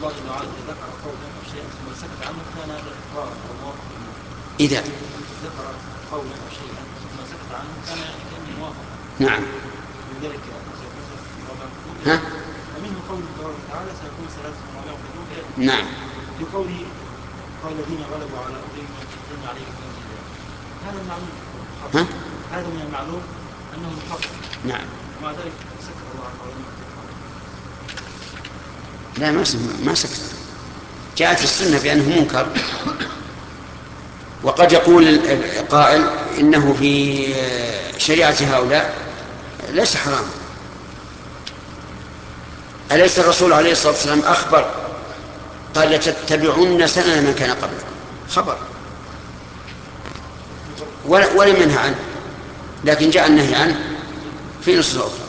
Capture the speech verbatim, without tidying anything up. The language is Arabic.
بعض الدعاة إذا ذكر قولا أو شيئا ثم سكت عنه كان إقرارا أو موافقا. إذا ذكر قولا أو شيئا ثم سكت عنه كان يعني كان موافقا. نعم. لذلك سيكون رابعا. ها؟ ومنه قوله تبارك وتعالى سيكون ثلاثة رابعا فدوك. نعم. لقوله قال الذين غلبوا على أمرهم لينصرن عليهم من الجبال. هذا المعلوم حق. ها؟ هذا من المعلوم أنه حق. نعم. ومع ذلك سكت الله عن قوله. لا ما ما سكت. جاءت السنة بأنه منكر. وقد يقول القائل إنه في شريعة هؤلاء ليس حرام. أليس الرسول عليه الصلاة والسلام أخبر قال لتتبعون سنن من كان قبلكم؟ خبر ولم ينهى عنه، لكن جاء النهي عنه في نصوص أخرى.